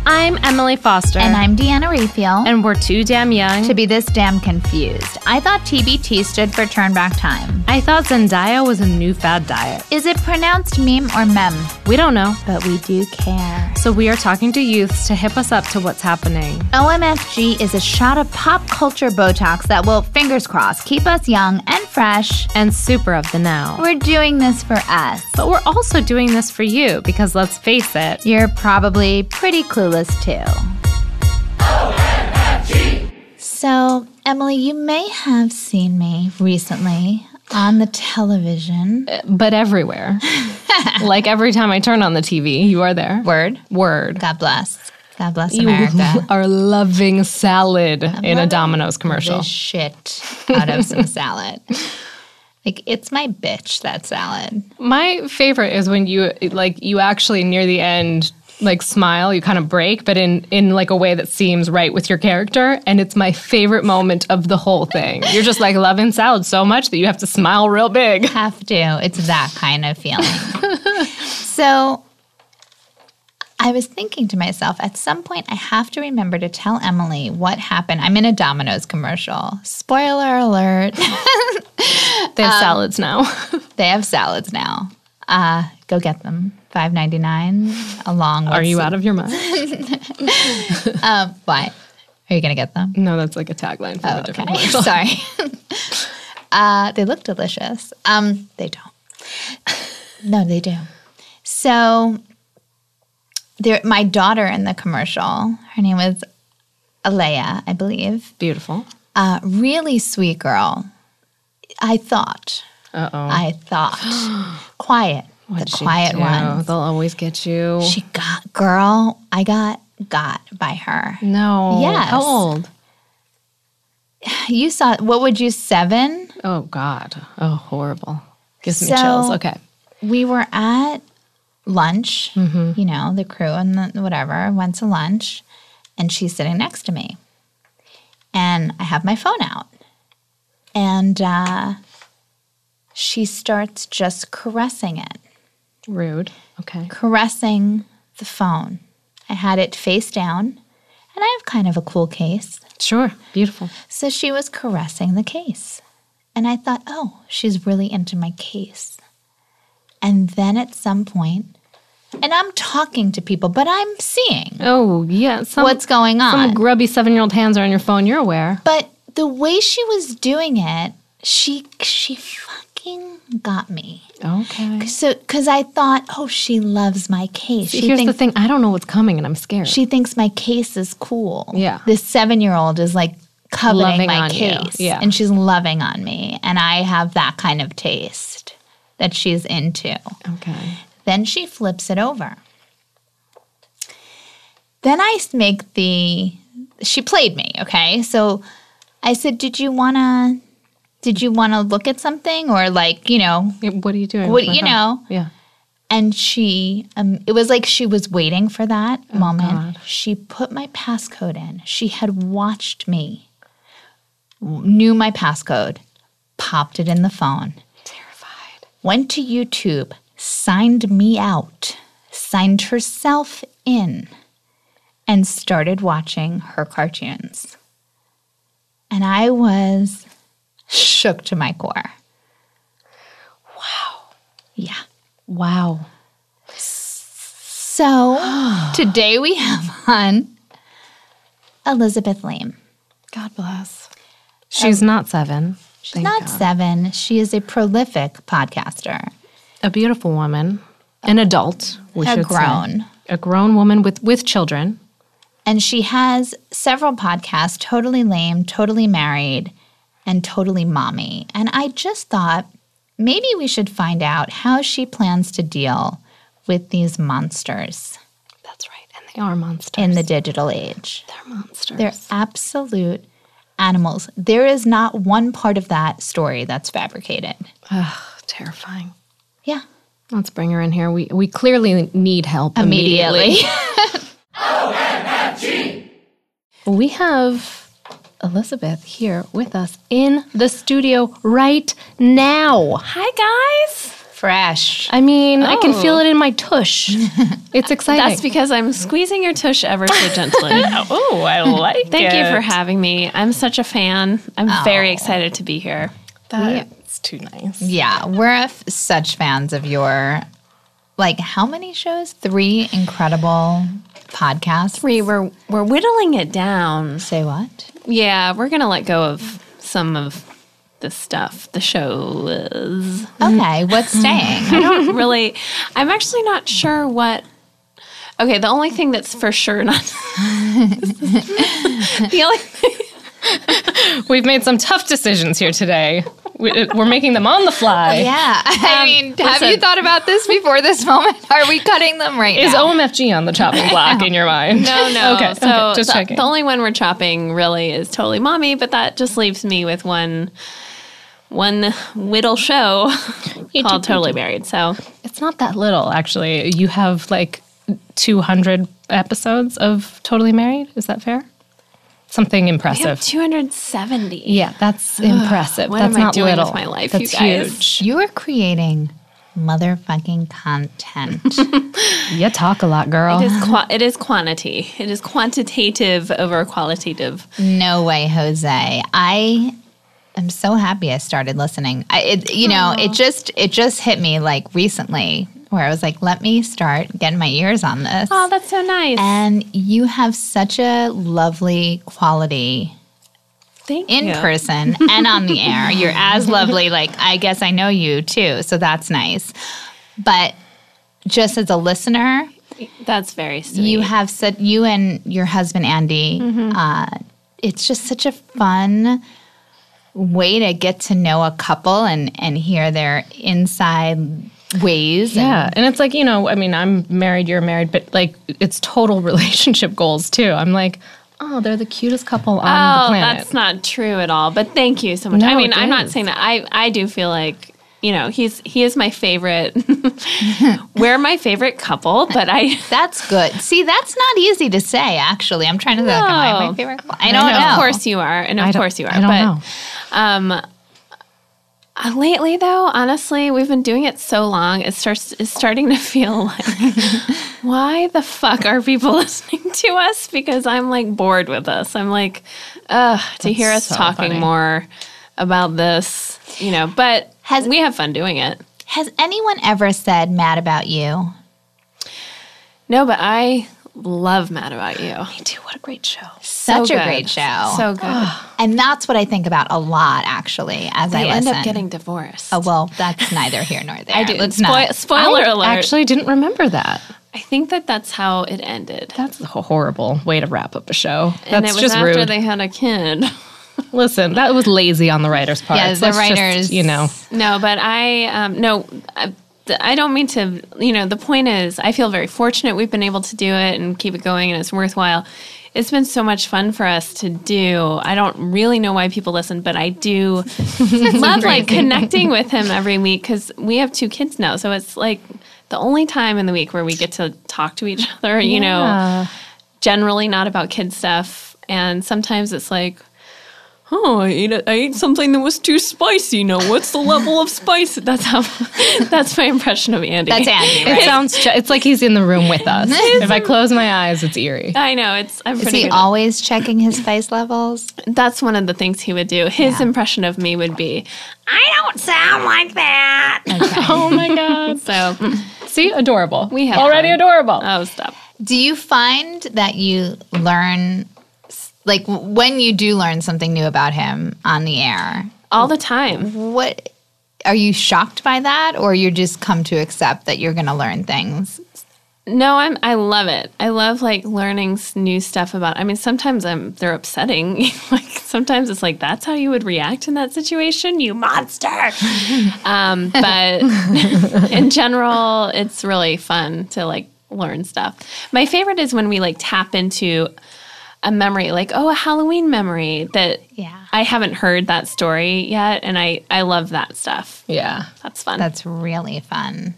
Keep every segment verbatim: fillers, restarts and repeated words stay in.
I'm Emily Foster. And I'm Deanna Raphael. And we're too damn young to be this damn confused. I thought T B T stood for Turn Back Time. I thought Zendaya was a new fad diet. Is it pronounced meme or mem? We don't know. But we do care. So we are talking to youths to hip us up to what's happening. O M F G is a shot of pop culture Botox that will, fingers crossed, keep us young and fresh. And super of the now. We're doing this for us. But we're also doing this for you because let's face it, you're probably pretty clueless too. O M F G! So, Emily, you may have seen me recently on the television. But everywhere. Like every time I turn on the T V, you are there. Word. Word. God bless. God bless you America. are loving salad I'm in a Domino's commercial. The shit out of some salad. Like, it's my bitch, that salad. My favorite is when you, like, you actually near the end, like, smile, you kind of break, but in, in like, a way that seems right with your character, and it's my favorite moment of the whole thing. You're just, like, loving salad so much that you have to smile real big. Have to. It's that kind of feeling. So, I was thinking to myself, at some point, I have to remember to tell Emily what happened. I'm in a Domino's commercial. Spoiler alert. They have um, salads now. They have salads now. Uh, go get them. five ninety-nine along with... Are you out of your mind? um, why? Are you going to get them? No, that's like a tagline from oh, a different okay. commercial. Sorry. uh, they look delicious. Um, they don't. No, they do. So... There, my daughter in the commercial, her name was Alea, I believe. Beautiful. Uh, really sweet girl. I thought. Uh-oh. I thought. Quiet. What'd the quiet do? ones. They'll always get you. She got, girl, I got got by her. No. Yes. How old? You saw, what would you, seven? Oh, God. Oh, horrible. Gives me so, chills. Okay. We were at lunch, mm-hmm. you know, the crew and the whatever, went to lunch, and she's sitting next to me. And I have my phone out. And uh, she starts just caressing it. Rude. Okay. Caressing the phone. I had it face down, and I have kind of a cool case. Sure. Beautiful. So she was caressing the case. And I thought, oh, she's really into my case. And then at some point, and I'm talking to people, but I'm seeing. Oh, yeah. Some, what's going on. Some grubby seven-year-old hands are on your phone. You're aware. But the way she was doing it, she she fucking got me. Okay. So, because I thought, oh, she loves my case. See, she here's thinks, the thing. I don't know what's coming, and I'm scared. She thinks my case is cool. Yeah. This seven-year-old is like coveting Loving my on case. You. Yeah. And she's loving on me. And I have that kind of taste that she's into. Okay. Then she flips it over. Then I make the, she played me, okay? So I said, did you want to, did you want to look at something? Or like, you know. What are you doing? What, you know. Yeah. And she, um, it was like she was waiting for that oh, moment. God. She put my passcode in. She had watched me, knew my passcode, popped it in the phone. Went to YouTube, signed me out, signed herself in, and started watching her cartoons. And I was shook to my core. Wow. Yeah. Wow. So today we have on Elizabeth Lame. God bless. She's um, not seven. She's not God. seven. She is a prolific podcaster. A beautiful woman. An adult, we a should grown. say. A grown woman with, with children. And she has several podcasts, Totally Lame, Totally Married, and Totally Mommy. And I just thought maybe we should find out how she plans to deal with these monsters. That's right. And they are monsters. In the digital age. They're monsters. They're absolute animals. There is not one part of that story that's fabricated. Ugh, terrifying. Yeah. Let's bring her in here. We we clearly need help immediately. immediately. O M F G! We have Elizabeth here with us in the studio right now. Hi, guys. Fresh. I mean, I can Oh. feel it in my tush. It's exciting. That's because I'm squeezing your tush ever so gently. oh, I like Thank it. you for having me. I'm such a fan. I'm very excited to be here. That's too nice. Yeah, we're f- such fans of your, like, how many shows? Three incredible podcasts. Three, we're we're whittling it down. Say what? Yeah, we're gonna let go of some of the stuff, the shows. Okay, what's staying? I don't really. I'm actually not sure what. Okay, the only thing that's for sure not. the only thing. We've made some tough decisions here today. We- We're making them on the fly. Yeah, I mean, have listen. you thought about this before this moment? Are we cutting them right Is now? O M F G on the chopping block in your mind? No, no. Okay, so okay, just the, checking. the only one we're chopping really is Totally Mommy, but that just leaves me with one one whittle show called Totally Married. So It's not that little, actually. You have like two hundred episodes of Totally Married. Is that fair? Something we impressive. have two hundred seventy. Yeah, that's impressive. What that's am I not doing with little. my life, that's you guys? huge. You are creating motherfucking content. You talk a lot, girl. It is, qua- it is quantity. It is quantitative over qualitative. No way, Jose. I am so happy I started listening. I, it, you know, it just it just hit me like recently where I was like, let me start getting my ears on this. Oh, that's so nice. And you have such a lovely quality Thank in you. person and on the air. You're as lovely. Like, I guess I know you too, so that's nice. But just as a listener, That's very sweet. you have said you and your husband Andy. Uh, it's just such a fun way to get to know a couple and and hear their inside ways. Yeah, and it's like, you know, I mean, I'm married, you're married, but like it's total relationship goals too. I'm like, oh, they're the cutest couple on the Oh, planet. that's not true at all. But thank you so much. No, I mean, it I'm not is. saying that. I I do feel like, you know, he's he is my favorite. We're my favorite couple, but I That's good. See, that's not easy to say. Actually, I'm trying to think. Am I my No. favorite? couple? I don't know. know. of course you are, and I of don't- course you are. I don't but know. um uh, lately though, honestly, we've been doing it so long, it starts it's starting to feel like why the fuck are people listening to us? Because I'm like bored with us. I'm like, ugh, to hear us so talking funny. more about this, you know, but Has- we have fun doing it. Has anyone ever said mad about you? No, but I love Mad About You. Me too. What a great show. Such So a good. great show. So good. And that's what I think about a lot, actually, as They I end listen. up getting divorced. Oh, well, that's neither here nor there. I do. Let's Spoil- not. spoiler I alert. actually didn't remember that. I think that that's how it ended. That's a horrible way to wrap up a show. and That's it was just after rude. they had a kid. Listen, that was lazy on the writer's part. Yeah, the Let's just, writers- you know. No, but I um, no, I, I don't mean to. You know, the point is, I feel very fortunate we've been able to do it and keep it going, and it's worthwhile. It's been so much fun for us to do. I don't really know why people listen, but I do love like connecting with him every week because we have two kids now, so it's like the only time in the week where we get to talk to each other. You know, Yeah. generally not about kid stuff, and sometimes it's like. Oh, I ate, a, I ate something that was too spicy. Now, what's the level of spice? That's how. That's my impression of Andy. That's Andy, It right? sounds. Ju- it's like he's in the room with us. If I close my eyes, it's eerie. I know it's. I'm Is pretty he good. at- always checking his spice levels? That's one of the things he would do. His Yeah. impression of me would be, I don't sound like that. Oh my god. So, See, adorable. We have already fun. adorable. oh, stop. Do you find that you learn, like when you do learn something new about him on the air, All the time. what are you shocked by that, or you just come to accept that you're going to learn things? No, I'm. I love it. I love like learning s- new stuff about. I mean, sometimes I'm. They're upsetting. Like sometimes it's like that's how you would react in that situation, you monster. um, but in general, it's really fun to like learn stuff. My favorite is when we like tap into a memory, like oh, a Halloween memory that Yeah. I haven't heard that story yet, and I I love that stuff. Yeah. That's fun. That's really fun.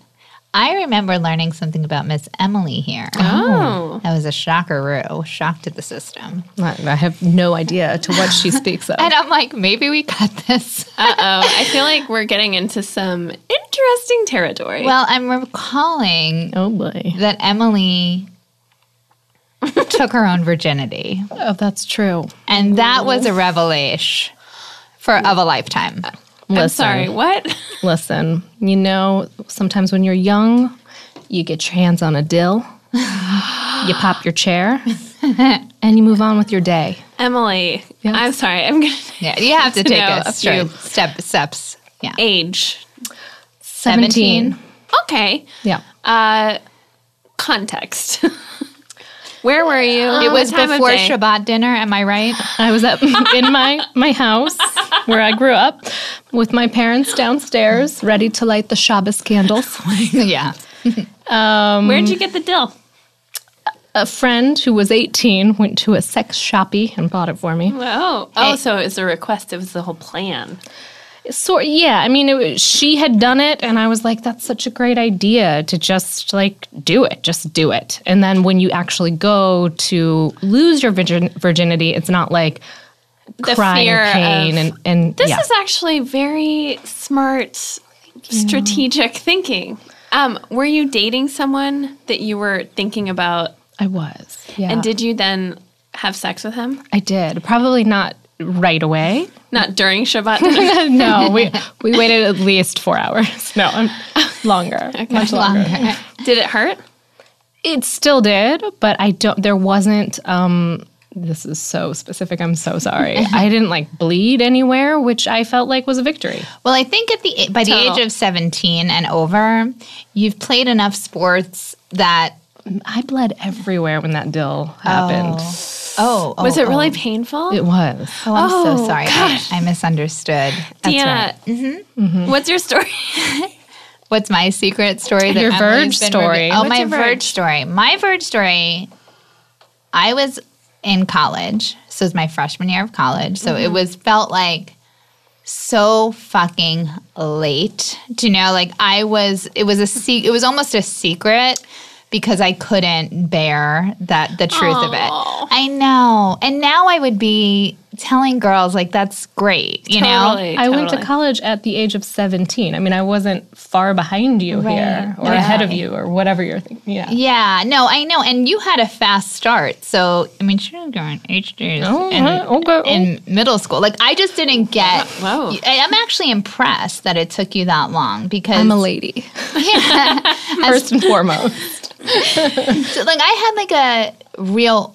I remember learning something about Miss Emily here. Oh. That was a shocker-roo, shock to the system. I I have no idea to what she speaks of. And I'm like, maybe we got this. Uh-oh. I feel like we're getting into some interesting territory. Well, I'm recalling Oh boy. that Emily took her own virginity. Oh, that's true. And that was a revelation for of a lifetime. I'm Listen, sorry, what? Listen, you know, sometimes when you're young, you get your hands on a dill, you pop your chair, and you move on with your day. Emily, Yes. I'm sorry. I'm going to Yeah, you have to take know a a few few- step, steps. Yeah. age. seventeen. Okay. Yeah. Uh, context. Where were you? It was What time of before day? Shabbat dinner, am I right? I was at in my my house where I grew up with my parents downstairs, ready to light the Shabbos candles. Yeah. Where'd you get the dill? A friend who was eighteen went to a sex shoppy and bought it for me. Oh, oh, so it was a request. It was the whole plan. So yeah, I mean, it was, she had done it, and I was like, "That's such a great idea to just like do it, just do it." And then when you actually go to lose your virgin- virginity, it's not like The crying fear pain of- and and This yeah. is actually very smart, strategic thinking. Um, were you dating someone that you were thinking about, I was, yeah, and did you then have sex with him? I did probably not right away. Not during Shabbat dinner? No, we we waited at least four hours. No, um, longer, much longer. Did it hurt? It still did, but I don't. There wasn't. Um, this is so specific. I'm so sorry. I didn't like bleed anywhere, which I felt like was a victory. Well, I think at the by the Total. age of seventeen and over, you've played enough sports that I bled everywhere when that deal happened. oh, oh Was it oh. really painful? It was. Oh, I'm Oh, so sorry. I, I misunderstood. That's Deanna, right. what's your story? What's my secret story? That Your Emily's verge been story. revealing? Oh, What's my your verge? verge? story. My verge story. I was in college, so it was my freshman year of college. So Mm-hmm. it was felt like so fucking late. Do you know? Like I was. It was a. Se- it was almost a secret. Because I couldn't bear that the truth of it. Aw. I know. And now I would be telling girls like that's great, you know? Totally, I went to totally. college at the age of seventeen. I mean, I wasn't far behind you Right. here or Yeah. ahead of you or whatever you're thinking. Yeah. Yeah, no, I know. And you had a fast start. So, I mean, she was going H Ds Oh, in, uh, okay. in middle school. Like, I just didn't get. Whoa. I- I'm actually impressed that it took you that long because. I'm a lady, yeah. first and foremost. So, like, I had like a real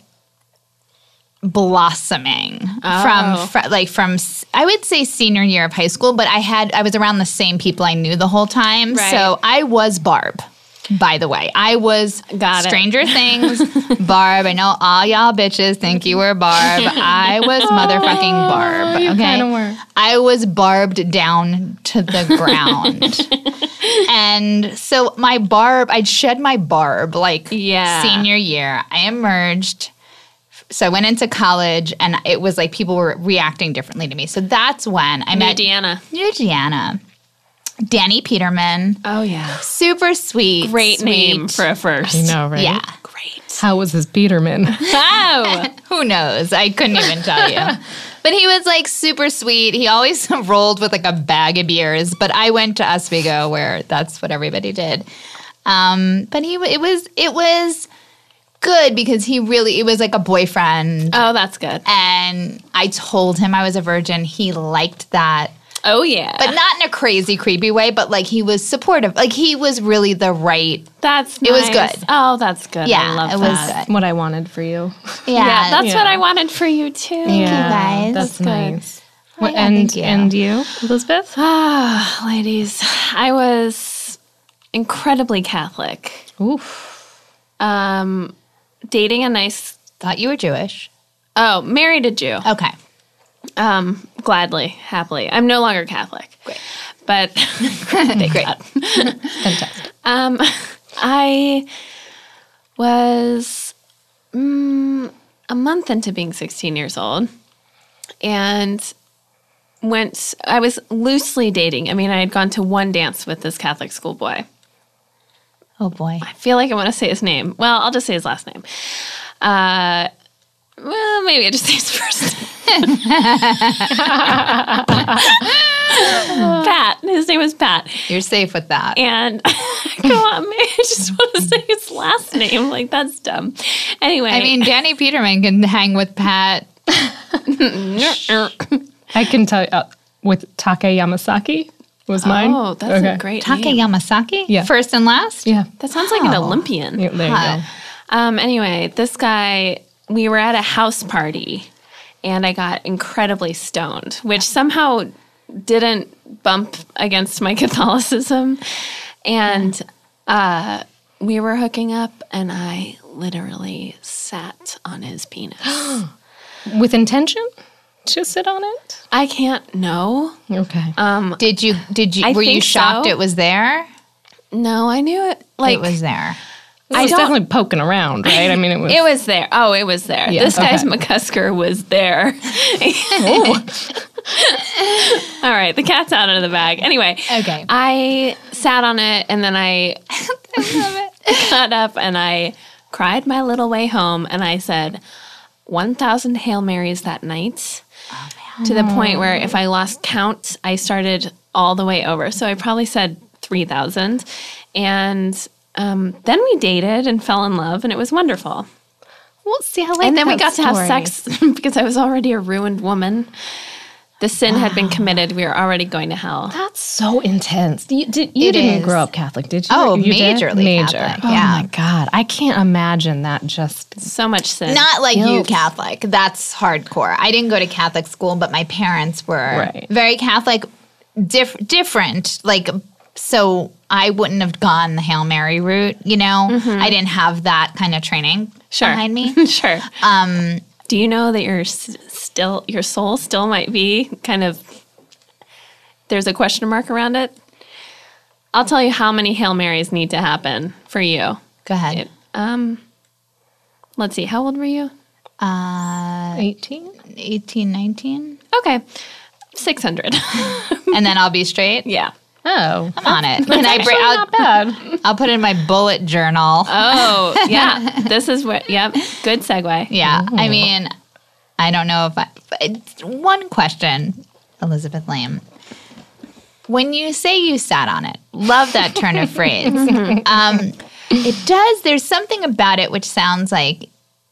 blossoming Oh. from fr- like from s- I would say senior year of high school, but I had I was around the same people I knew the whole time. Right. So I was Barb. By the way, I was Got it. Stranger Things Barb. I know all y'all bitches think you were Barb. I was motherfucking Barb. you okay, kinda were. I was barbed down to the ground. And so my barb, I'd shed my barb like Yeah. senior year. I emerged. So I went into college and it was like people were reacting differently to me. So that's when I New met Deanna. New Deanna. Danny Peterman. Oh, yeah. Super sweet. Great sweet. name for a first. I know, right? Yeah. Great. How was his Peterman? Oh. Who knows? I couldn't even tell you. But he was like super sweet. He always rolled with like a bag of beers. But I went to Oswego where that's what everybody did. Um, but he it was it was good because he really it was like a boyfriend. Oh, that's good. And I told him I was a virgin. He liked that. Oh, yeah. But not in a crazy, creepy way, but like he was supportive. Like he was really the right. That's It was nice. good. Oh, that's good. Yeah, I love it was that. good. What I wanted for you. Yeah, Yeah, that's Yeah. what I wanted for you, too. yeah, guys. That's That's good. nice. Oh, yeah, and thank you. and you, Elizabeth? Ah, ladies, I was incredibly Catholic. Oof. Um, dating a nice, Thought you were Jewish. oh, married a Jew. Okay. Um, gladly, happily. I'm no longer Catholic. Great. But thank Great. God. Fantastic. Um, I was mm, a month into being sixteen years old and went, I was loosely dating. I mean, I had gone to one dance with this Catholic schoolboy. Oh, boy. I feel like I want to say his name. Well, I'll just say his last name. Uh, well, maybe I just say his first name. Pat. His name was Pat. You're safe with that. And come on, maybe I just want to say his last name. Like, that's dumb. Anyway. I mean, Danny Peterman can hang with Pat. I can tell you, uh, with Take Yamasaki was mine. Oh, that's Okay. a great Take name. Yamasaki? Yeah. First and last? Yeah. That sounds like an Oh. Olympian. Yeah, there you Hot. go. Um, anyway, this guy, we were at a house party and I got incredibly stoned, which somehow didn't bump against my Catholicism. And uh, we were hooking up and I literally sat on his penis. With intention to sit on it? I can't know. Okay. Did you, did you, I were you think shocked so. it was there? No, I knew it. Like, It was there. I was don't- definitely poking around, right? I mean, it was. It was there. Oh, it was there. Yeah, this guy's okay. McCusker was there. All right, the cat's out of the bag. Anyway, Okay. I sat on it and then I got up and I cried my little way home and I said one thousand Hail Marys that night to the point where if I lost count, I started all the way over. So I probably said three thousand. And um, then we dated and fell in love and it was wonderful. Well, see, I like And then we that got to have story. sex because I was already a ruined woman. The sin had been committed. We were already going to hell. That's so intense. You, did, you It didn't is. grow up Catholic, did you? Oh, You did? majorly Major. Catholic, Oh yeah. my God. I can't imagine that just. So much sin. Not like you Guilt. Catholic. That's hardcore. I didn't go to Catholic school, but my parents were Right. very Catholic, diff- different. Like, so I wouldn't have gone the Hail Mary route, you know? I didn't have that kind of training Sure. behind me. Sure. Um, Do you know that your s- still your soul still might be kind of there's a question mark around it? I'll tell you how many Hail Marys need to happen for you. Go ahead. Um, let's see. How old were you? Uh, eighteen? eighteen, nineteen Okay, six hundred. And then I'll be straight. Yeah. Oh. I'm on it. Can I bring? I'll, Not bad. I'll put in my bullet journal. Oh, yeah. This is what. Yep. Good segue. Yeah, I mean, I don't know if I. It's one question, Elizabeth Lamb. When you say you sat on it, love that turn of phrase. Um, it does. There's something about it which sounds like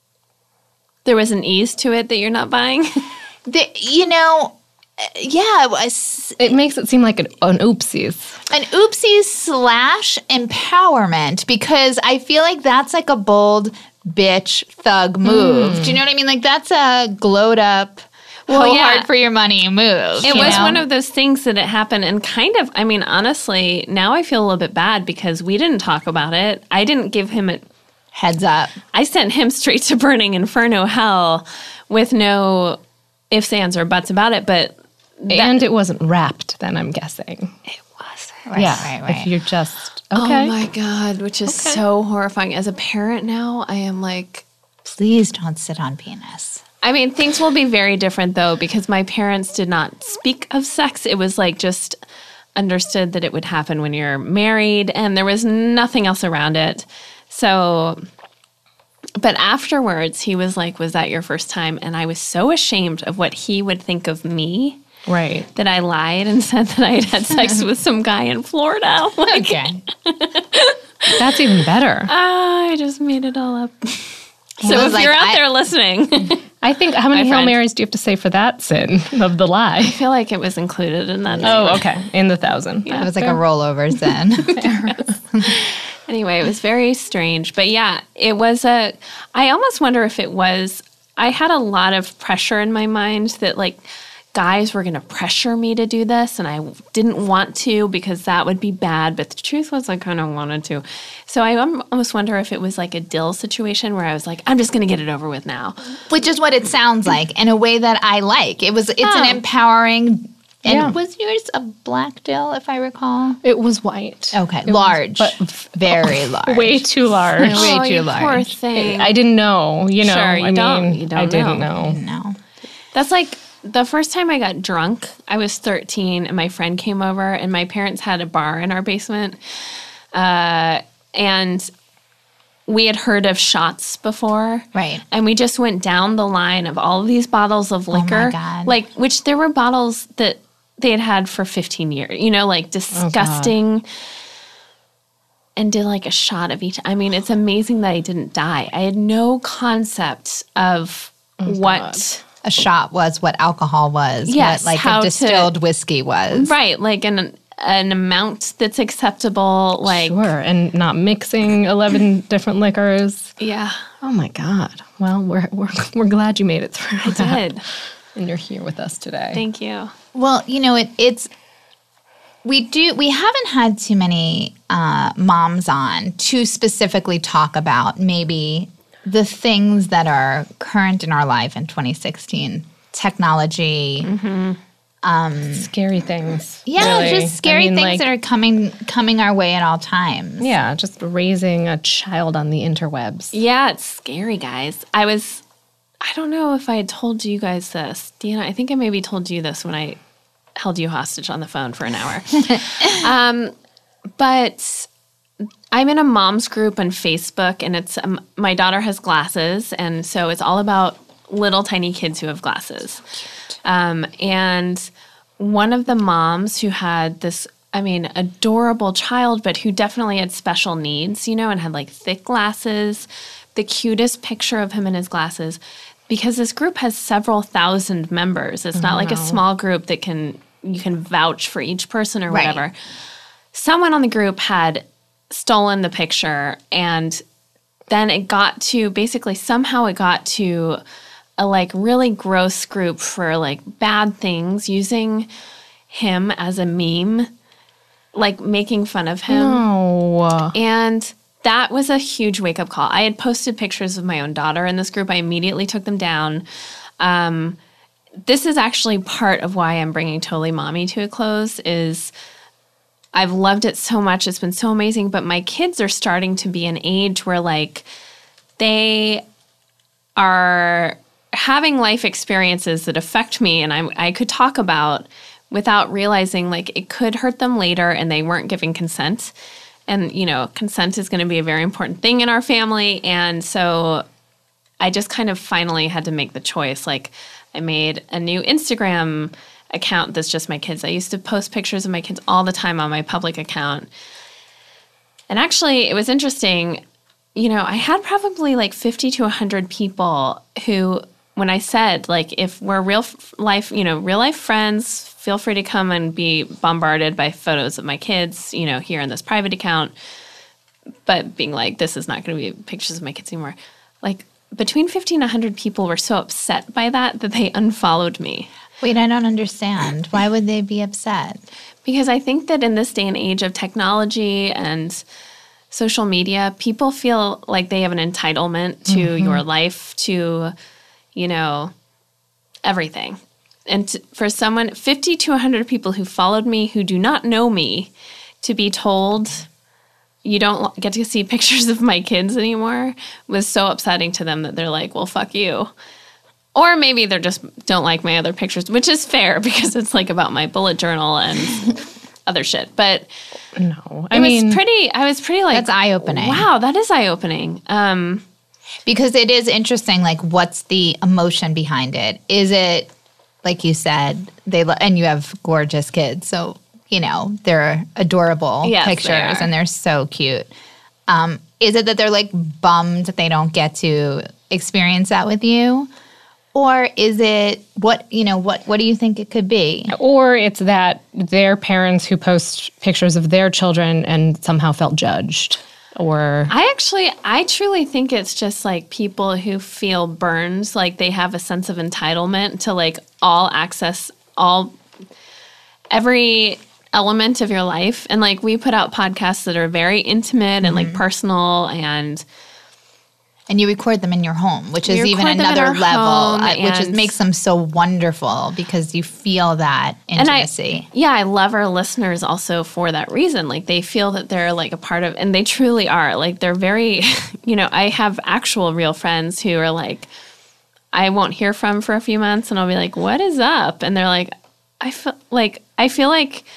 There was an ease to it that you're not buying. the, you know. uh, Yeah, it was It makes it seem like an, an oopsies. an oopsie slash empowerment because I feel like that's like a bold bitch thug move. Do you know what I mean? Like that's a glowed up, Well, well, yeah. hard for your money move. It you was know? one of those things that it happened and kind of, I mean, honestly, now I feel a little bit bad because we didn't talk about it. I didn't give him a, heads up. I sent him straight to burning inferno hell with no ifs, ands, or buts about it, but And it wasn't wrapped then, I'm guessing. it wasn't. Right, yeah. right, right. If you're just, okay. Oh my God, which is so horrifying. As a parent now, I am like, Please don't sit on penis. I mean, things will be very different though because my parents did not speak of sex. It was like just understood that it would happen when you're married and there was nothing else around it. So, but afterwards, he was like, was that your first time? And I was so ashamed of what he would think of me Right. that I lied and said that I had had sex with some guy in Florida. Like, Okay. That's even better. ah, I just made it all up. So was if like, you're out I- there listening, I think, how many My Hail friend. Marys do you have to say for that sin of the lie? I feel like it was included in that. Oh, okay. In the thousand. It was like a rollover then. Anyway, it was very strange. But yeah, it was a, I almost wonder if it was, I had a lot of pressure in my mind that like guys were going to pressure me to do this and I didn't want to because that would be bad. But the truth was I kind of wanted to. So I alm- almost wonder if it was like a Dill situation where I was like, I'm just going to get it over with now. Which is what it sounds like in a way that I like. It was it's Oh. an empowering and Yeah. was yours a black dill if I recall? It was white. Okay, It was- large. but very large. Way too large. Way oh, too you large. poor thing. I didn't know, you know. Sure, you I don't- mean, you don't I didn't know. know. No. That's like the first time I got drunk, I was thirteen and my friend came over and my parents had a bar in our basement. Uh, and we had heard of shots before. Right. And we just went down the line of all of these bottles of liquor. Oh my God. Like, which there were bottles that they had had for fifteen years, you know, like disgusting. Oh, and did like a shot of each. I mean, it's amazing that I didn't die. I had no concept of oh, what God. a shot was, what alcohol was, yes, what like a distilled to, whiskey was. Right, like an an amount that's acceptable. Like sure, and not mixing eleven different liquors. Yeah. Oh my God. Well, we're we're we're glad you made it through. I that. did. And you're here with us today. Thank you. Well, you know, it, it's we do we haven't had too many uh, moms on to specifically talk about maybe the things that are current in our life in twenty sixteen, technology, mm-hmm. um, scary things. Yeah, really. just scary I mean, things like, that are coming coming our way at all times. Yeah, just raising a child on the interwebs. Yeah, it's scary, guys. I was. I don't know if I had told you guys this. Deanna, I think I maybe told you this when I held you hostage on the phone for an hour. um, but I'm in a mom's group on Facebook, and it's um, my daughter has glasses, and so it's all about little tiny kids who have glasses. Um, and one of the moms who had this, I mean, adorable child, but who definitely had special needs, you know, and had like thick glasses, the cutest picture of him in his glasses. Because this group has several thousand members. It's not oh, like wow. a small group that can you can vouch for each person or whatever. Right. Someone on the group had stolen the picture, and then it got to basically somehow it got to a like really gross group for like bad things, using him as a meme, like making fun of him. No. And that was a huge wake-up call. I had posted pictures of my own daughter in this group. I immediately took them down. Um, this is actually part of why I'm bringing Totally Mommy to a close is I've loved it so much. It's been so amazing. But my kids are starting to be an age where, like, they are having life experiences that affect me and I, I could talk about without realizing, like, it could hurt them later and they weren't giving consent. And, you know, consent is going to be a very important thing in our family. And so I just kind of finally had to make the choice. Like, I made a new Instagram account that's just my kids. I used to post pictures of my kids all the time on my public account. And actually, it was interesting. You know, I had probably like fifty to one hundred people who, when I said, like, if we're real life, you know, real life friends, feel free to come and be bombarded by photos of my kids, you know, here in this private account. But being like, this is not going to be pictures of my kids anymore. Like, between fifty and one hundred people were so upset by that that they unfollowed me. Wait, I don't understand. Why would they be upset? Because I think that in this day and age of technology and social media, people feel like they have an entitlement to mm-hmm. your life, to, you know, everything. And to, for someone, fifty to one hundred people who followed me who do not know me, to be told you don't get to see pictures of my kids anymore was so upsetting to them that they're like, well, fuck you. Or maybe they just don't like my other pictures, which is fair because it's like about my bullet journal and other shit. But no, I it mean, was pretty, I was pretty like, that's eye-opening. Wow, that is eye-opening. Um, because it is interesting, like, what's the emotion behind it? Is it, like you said, they lo- and you have gorgeous kids, so, you know, they're adorable yes, pictures they are. And they're so cute. Um, is it that they're, like, bummed that they don't get to experience that with you? Or is it, what, you know, what, what do you think it could be? Or it's that their parents who post pictures of their children and somehow felt judged. Or I actually, I truly think it's just like people who feel burned, like they have a sense of entitlement to like all access, all, every element of your life. And like we put out podcasts that are very intimate mm-hmm. and like personal and... And you record them in your home, which we is even another level, uh, which is, and, makes them so wonderful because you feel that intimacy. And I, yeah, I love our listeners also for that reason. Like they feel that they're like a part of, and they truly are. Like they're very, you know, I have actual real friends who are like, I won't hear from for a few months, and I'll be like, "What is up?" And they're like, "I feel like I feel like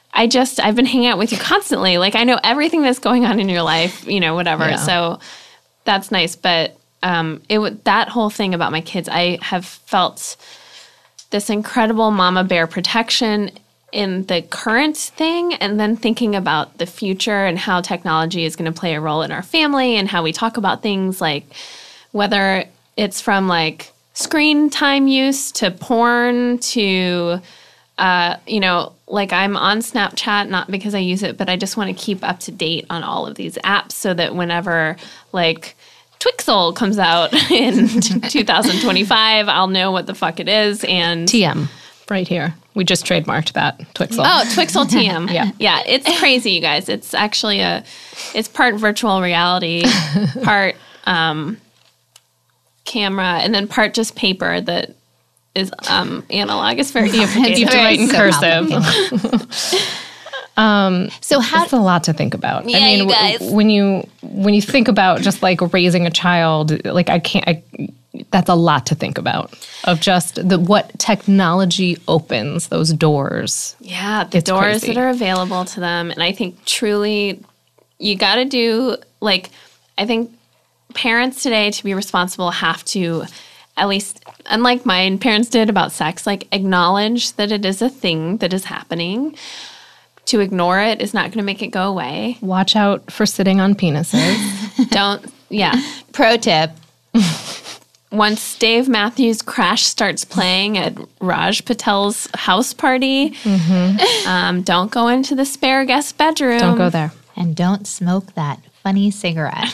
I just, I've been hanging out with you constantly. Like, I know everything that's going on in your life, you know, whatever. Yeah. So that's nice. But um, it would that whole thing about my kids, I have felt this incredible mama bear protection in the current thing, and then thinking about the future and how technology is going to play a role in our family and how we talk about things, like whether it's from like screen time use to porn to, uh, you know, like I'm on Snapchat, not because I use it, but I just want to keep up to date on all of these apps so that whenever like Twixel comes out in two thousand twenty-five, I'll know what the fuck it is. And T M, right here. We just trademarked that, Twixel. Oh, Twixel T M. Yeah. Yeah, it's crazy, you guys. It's actually a, it's part virtual reality, part um, camera, and then part just paper that is um, analog. It's very complicated. You have to write in So cursive. um, So how That's a lot to think about. Yeah, I mean, you w- guys. when you when you think about just like raising a child, like I can't. I, that's a lot to think about of just the what technology opens those doors. Yeah, the It's doors crazy. that are available to them. And I think truly you got to do, like, I think parents today, to be responsible, have to, at least, unlike my parents did about sex, like acknowledge that it is a thing that is happening. To ignore it is not going to make it go away. Watch out for sitting on penises. Don't, yeah. pro tip? Once Dave Matthews Crash starts playing at Raj Patel's house party, um, don't go into the spare guest bedroom. Don't go there. And don't smoke that funny cigarette.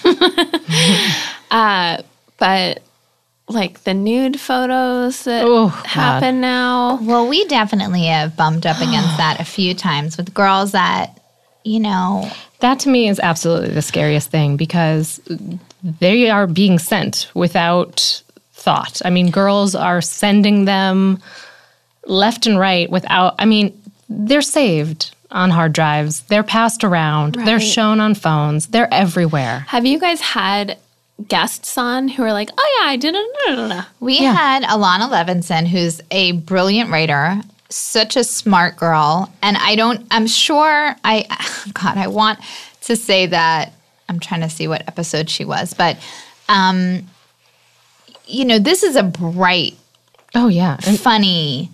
But like the nude photos that Oh, God. happen now. Well, we definitely have bumped up against that a few times with girls that, you know, That to me is absolutely the scariest thing because they are being sent without thought. I mean, girls are sending them left and right without, I mean, they're saved on hard drives. They're passed around. They're Right. shown on phones. They're everywhere. Have you guys had guests on who are like, oh yeah, I did it? we had Alana Levinson, who's a brilliant writer, such a smart girl. And I don't, I'm sure I, God, I want to say that, I'm trying to see what episode she was, but, um, you know, this is a bright, Oh, yeah. And funny,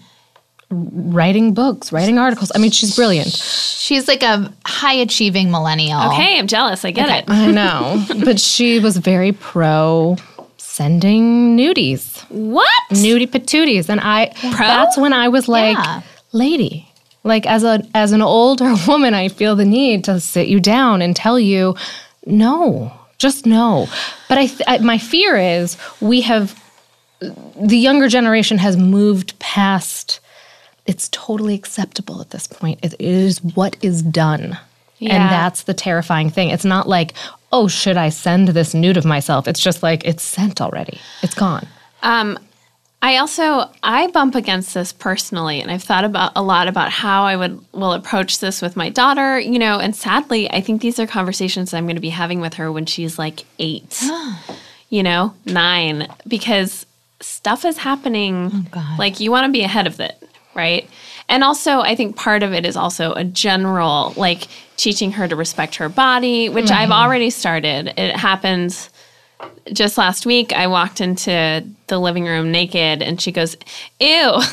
writing books, writing articles. I mean, she's brilliant. she's like a high achieving millennial. Okay, I'm jealous. I get it. I know. But she was very pro sending nudies. What? Nudie patooties. And I Pro? that's when I was like, Yeah. lady. Like as a as an older woman, I feel the need to sit you down and tell you, no, just no. But I, th- I my fear is we have the younger generation has moved past. It's totally acceptable at this point. It is what is done. Yeah. And that's the terrifying thing. It's not like, oh, should I send this nude of myself? It's just like, it's sent already. It's gone. Um, I also, I bump against this personally, and I've thought about a lot about how I would will approach this with my daughter, you know, and sadly, I think these are conversations I'm going to be having with her when she's like eight, you know, nine, because stuff is happening. God. Like, you want to be ahead of it, right? And also, I think part of it is also a general, like, teaching her to respect her body, which I've already started. It happened just last week. I walked into the living room naked, and she goes, ew,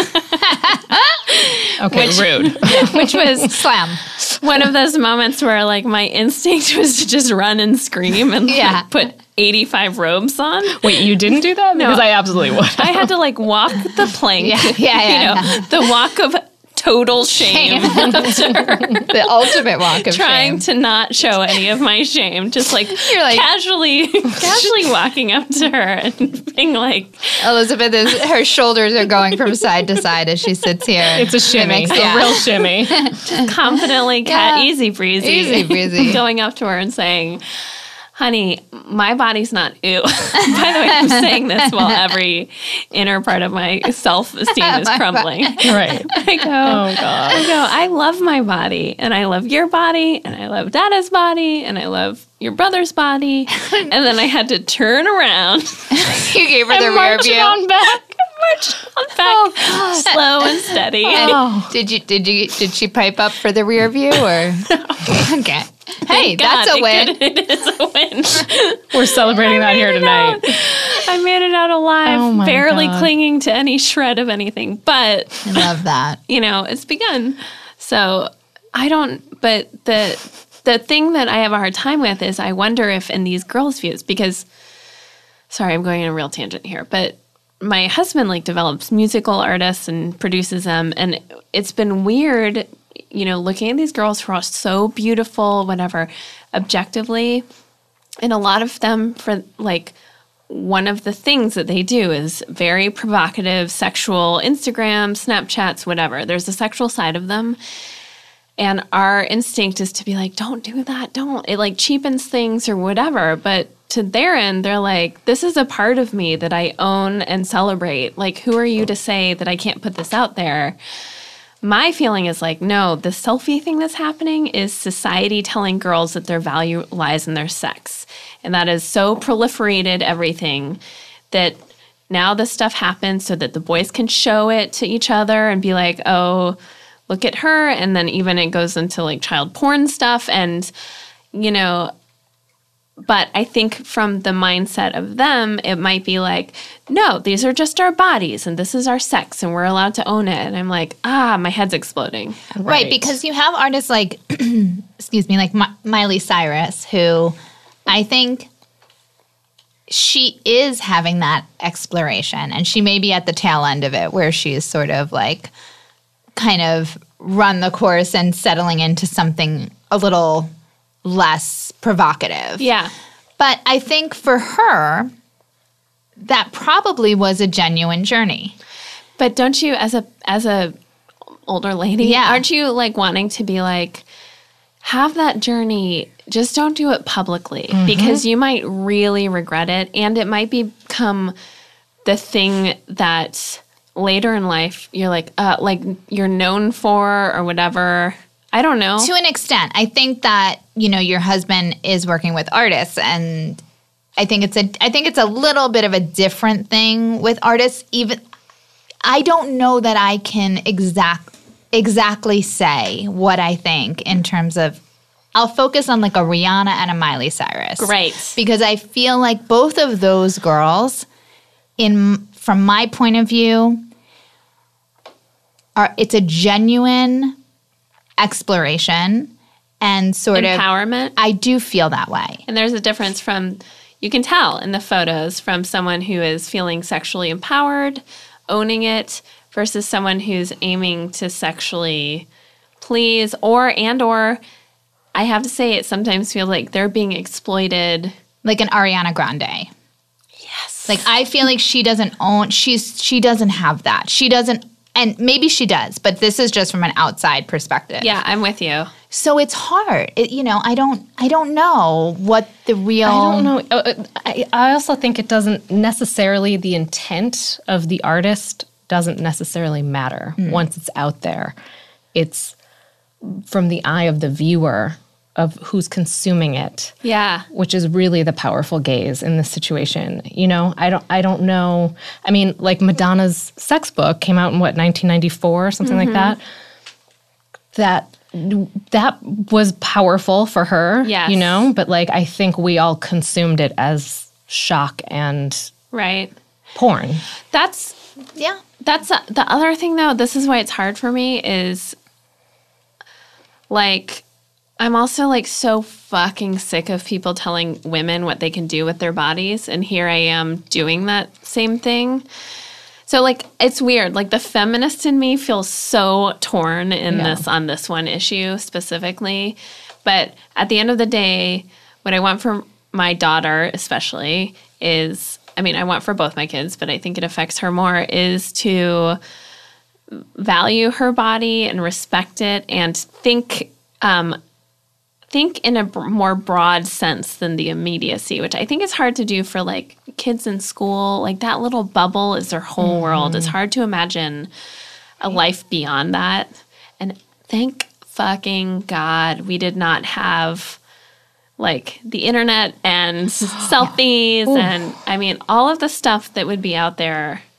Okay, rude. which was Slam. one of those moments where, like, my instinct was to just run and scream and like, Yeah. put eighty-five robes on. Wait, you didn't do that? Because I absolutely would. I had to, like, walk the plank. Yeah, yeah, yeah, You know, yeah. the walk of total shame. The ultimate walk of Trying shame. to not show any of my shame, just like, You're like- casually, casually walking up to her and being like, Elizabeth is, her shoulders are going from side to side as she sits here. It's a shimmy. makes- a yeah. real shimmy. confidently, cat Yeah. easy breezy, Easy breezy. going up to her and saying, honey, my body's not ew. By the way, I'm saying this while every inner part of my self-esteem is crumbling. Right. I go, Oh, God. I go, I love my body, and I love your body, and I love Dada's body, and I love your brother's body. And then I had to turn around You gave her the And rear march view. it on back. March on back, slow and steady. And did you did you did she pipe up for the rear view or? Okay. Hey, Thank that's God, a win. It, could, it is a win. We're celebrating that here tonight. Out. I made it out alive, Oh my barely God. clinging to any shred of anything. But I love that. you know, it's begun. So I don't. But the the thing that I have a hard time with is I wonder if in these girls' views, because sorry, I'm going on a real tangent here, but my husband like develops musical artists and produces them, and it's been weird, you know, looking at these girls who are so beautiful, whatever, objectively, and a lot of them for like one of the things that they do is very provocative, sexual Instagram, Snapchats, whatever. There's a sexual side of them. And our instinct is to be like, don't do that, don't. It like cheapens things or whatever. But to their end, they're like, this is a part of me that I own and celebrate. Like, who are you to say that I can't put this out there? My feeling is like, no, the selfie thing that's happening is society telling girls that their value lies in their sex. And that is so proliferated everything that now this stuff happens so that the boys can show it to each other and be like, oh, look at her. And then even it goes into like child porn stuff. And, you know, but I think from the mindset of them, it might be like, no, these are just our bodies and this is our sex and we're allowed to own it. And I'm like, ah, my head's exploding. Right, Right. because you have artists like, excuse me, like Mi- Miley Cyrus, who I think she is having that exploration, and she may be at the tail end of it where she's sort of like kind of run the course and settling into something a little less provocative. Yeah. But I think for her, that probably was a genuine journey. But don't you, as a as a older lady, Yeah. aren't you like wanting to be like, have that journey, just don't do it publicly because you might really regret it, and it might become the thing that later in life you're like, uh, like you're known for or whatever. I don't know. To an extent, I think that, you know, your husband is working with artists, and I think it's a I think it's a little bit of a different thing with artists. Even I don't know that I can exact exactly say what I think in terms of I'll focus on like a Rihanna and a Miley Cyrus. Great. Because I feel like both of those girls, in from my point of view, are it's a genuine exploration and sort Empowerment. of I do feel that way. And there's a difference from, you can tell in the photos from someone who is feeling sexually empowered, owning it, versus someone who's aiming to sexually please or and or I have to say it sometimes feels like they're being exploited. Like an Ariana Grande. Yes. Like I feel like she doesn't own she's she doesn't have that. She doesn't, and maybe she does, but this is just from an outside perspective. Yeah, I'm with you. So it's hard. It, you know, I don't I don't know what the real I don't know. Uh, I, I also think it doesn't necessarily, the intent of the artist doesn't necessarily matter once it's out there. It's from the eye of the viewer of who's consuming it, Yeah. which is really the powerful gaze in this situation. You know, I don't I don't know. I mean, like Madonna's Sex Book came out in what, nineteen ninety-four or something like that. That that was powerful for her, Yes. you know, but like I think we all consumed it as shock and Right. porn. That's Yeah. That's uh, the other thing, though. This is why it's hard for me is, like, I'm also, like, so fucking sick of people telling women what they can do with their bodies. And here I am doing that same thing. So, like, it's weird. Like, the feminist in me feels so torn in Yeah. this, on this one issue specifically. But at the end of the day, what I want for my daughter especially is, I mean, I want for both my kids, but I think it affects her more, is to value her body and respect it and think um, think in a b- more broad sense than the immediacy, which I think is hard to do for, like, kids in school. Like, that little bubble is their whole Mm-hmm. world. It's hard to imagine a life beyond that. And thank fucking God we did not have, like, the internet and selfies and, I mean, all of the stuff that would be out there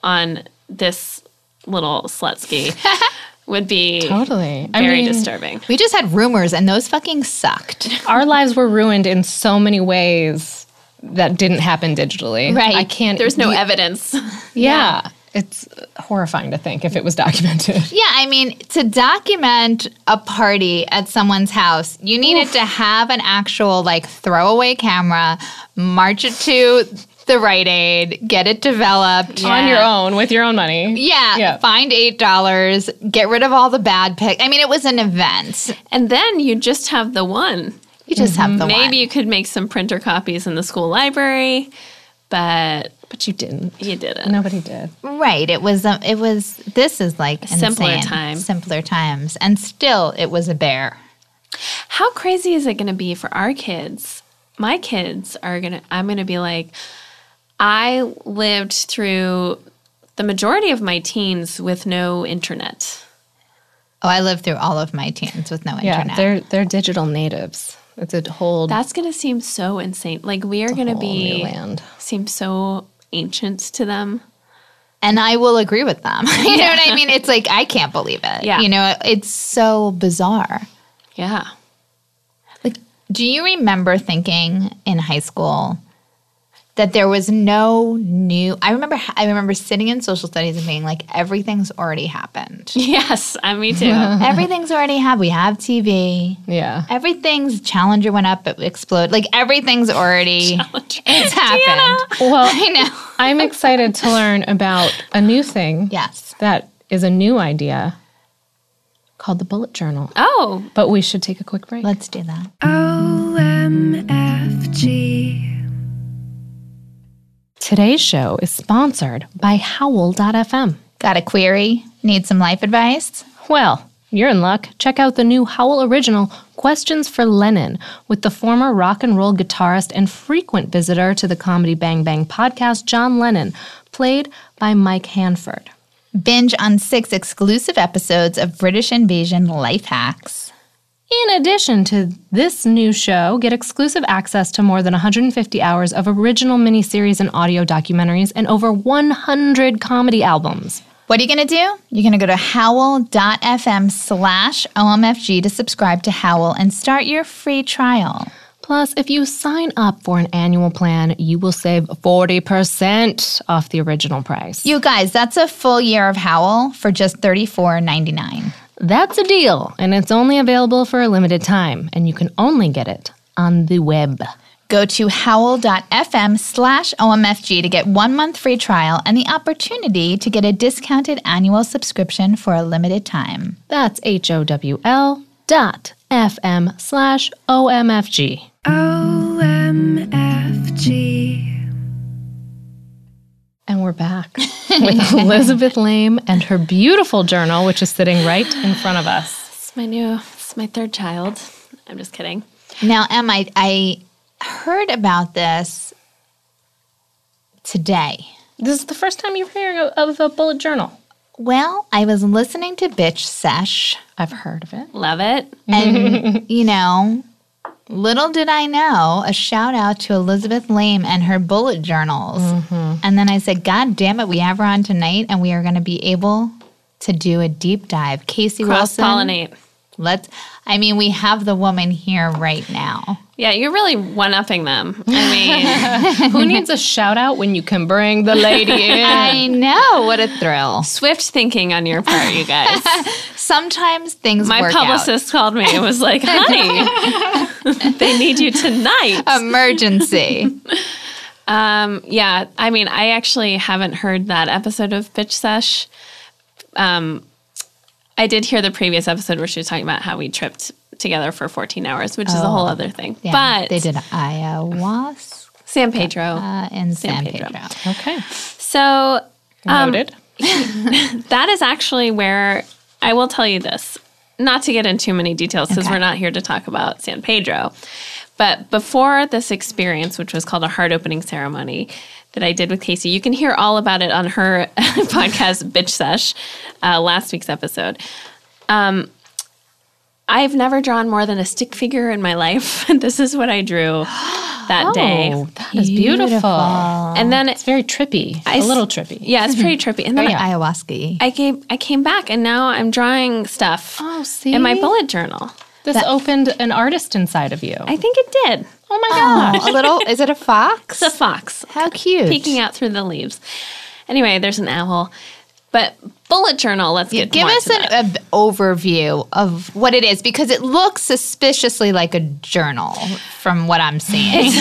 on this little slutsky would be Totally. I very mean, disturbing. We just had rumors, and those fucking sucked. Our lives were ruined in so many ways that didn't happen digitally. Right. I can't. There's no you- evidence. Yeah. It's horrifying to think if it was documented. Yeah, I mean, to document a party at someone's house, you needed to have an actual, like, throwaway camera, march it to the Rite Aid, get it developed. On your own, with your own money. Yeah, Yeah. find eight dollars, get rid of all the bad pics. I mean, it was an event. And then you just have the one. You just have the Maybe one. you could make some printer copies in the school library, but But you didn't. you didn't. Nobody did. Right. It was, um, it was, this is like simpler insane. time. Simpler times. And still, it was a bear. How crazy is it going to be for our kids? My kids are going to, I'm going to be like, I lived through the majority of my teens with no internet. Oh, I lived through all of my teens with no Yeah, internet. they're they're digital natives. It's a whole, That's going to seem so insane. Like we are going to whole be, new land. seem so ancient to them. And I will agree with them. You know what I mean? It's like, I can't believe it. Yeah. You know, it's so bizarre. Yeah. Like, do you remember thinking in high school that there was no new? I remember. I remember sitting in social studies and being like, everything's already happened. Yes, I, me too. Everything's already happened. We have T V. Yeah. Everything's Challenger went up, it exploded. Like everything's already it's happened. Well, I know. I'm excited to learn about a new thing. Yes. That is a new idea called the bullet journal. Oh, But we should take a quick break. Let's do that. O M F G. Today's show is sponsored by Howl dot f m. Got a query? Need some life advice? Well, you're in luck. Check out the new Howl original, Questions for Lennon, with the former rock and roll guitarist and frequent visitor to the Comedy Bang Bang podcast, John Lennon, played by Mike Hanford. Binge on six exclusive episodes of British Invasion life hacks. In addition to this new show, get exclusive access to more than one hundred fifty hours of original miniseries and audio documentaries and over one hundred comedy albums. What are you going to do? You're going to go to howl.fm slash OMFG to subscribe to Howl and start your free trial. Plus, if you sign up for an annual plan, you will save forty percent off the original price. You guys, that's a full year of Howl for just thirty-four ninety-nine. That's a deal, and it's only available for a limited time, and you can only get it on the web. Go to howl.fm slash OMFG to get one month free trial and the opportunity to get a discounted annual subscription for a limited time. That's H-O-W-L dot F-M slash O-M-F-G. O M F G. And we're back with Elizabeth Lame and her beautiful journal, which is sitting right in front of us. it's my new, it's my third child. I'm just kidding. Now, Em, I, I heard about this today. This is the first time you're hearing of of a bullet journal. Well, I was listening to Bitch Sesh, I've heard of it. Love it. and, you know, little did I know, a shout out to Elizabeth Lame and her bullet journals. And then I said, God damn it, we have her on tonight, and we are going to be able to do a deep dive. Casey Cross Wilson. pollinate. Let's, I mean, we have the woman here right now. Yeah, you're really one-upping them. I mean, Who needs a shout out when you can bring the lady in? I know. What a thrill. swift thinking on your part, you guys. Sometimes things My work publicist called me and was like, honey, they need you tonight. out. Emergency. Um, yeah, I mean, I actually haven't heard that episode of Bitch Sesh. Um, I did hear the previous episode where she was talking about how we tripped together for fourteen hours, which is a whole other thing. Yeah, but they did ayahuasca San Pedro. uh, in San, San Pedro. Pedro. Okay. So um, Noted. that is actually where I will tell you this, not to get into too many details because Okay. we're not here to talk about San Pedro. But before this experience, which was called a heart opening ceremony that I did with Casey, you can hear all about it on her podcast, Bitch Sesh, uh, last week's episode. Um, I've never drawn more than a stick figure in my life. This is what I drew that day. Oh, that is beautiful. And then It's very trippy. I a s- little trippy. Yeah, it's pretty trippy. And then Very I, ayahuasca. I came I came back and now I'm drawing stuff Oh, see? in my bullet journal. This opened an artist inside of you. I think it did. oh my gosh. Oh, a little, is it a fox? It's a fox How cute. peeking out through the leaves. Anyway, there's an owl. But bullet journal, let's get Give more us to an that. a, overview of what it is because it looks suspiciously like a journal from what I'm seeing.